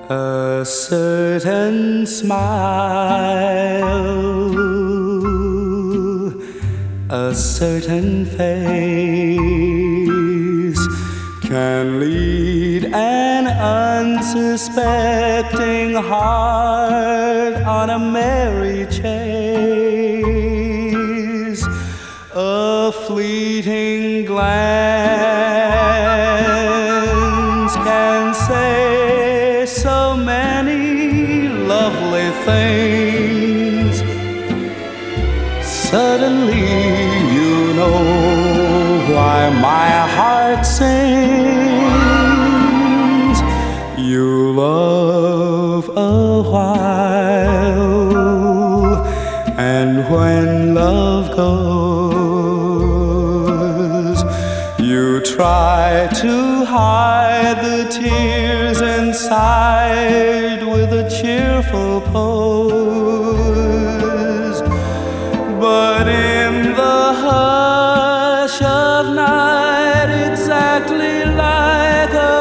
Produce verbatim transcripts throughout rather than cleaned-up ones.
A certain smile, a certain face can lead an unsuspecting heart on a merry chase. A fleeting glance can say so many lovely things. Suddenly you know why my heart sings. You love a while, and when love goes, you try to hide the tears inside with a cheerful pose. But in the hush of night, exactly like a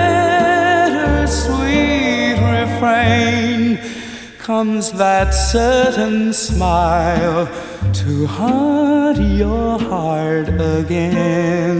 bittersweet refrain, comes that certain smile to haunt your heart again.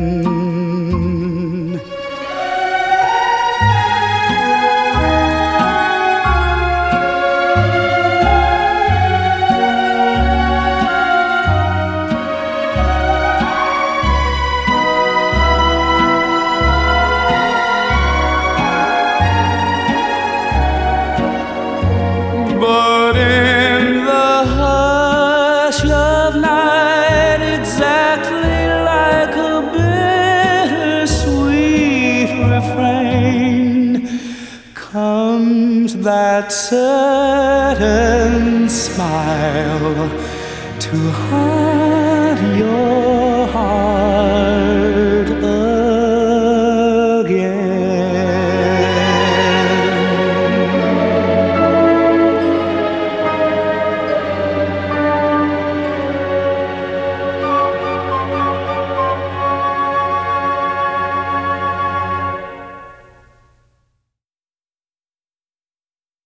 But in the hush of night, exactly like a bittersweet refrain, comes that certain smile to haunt your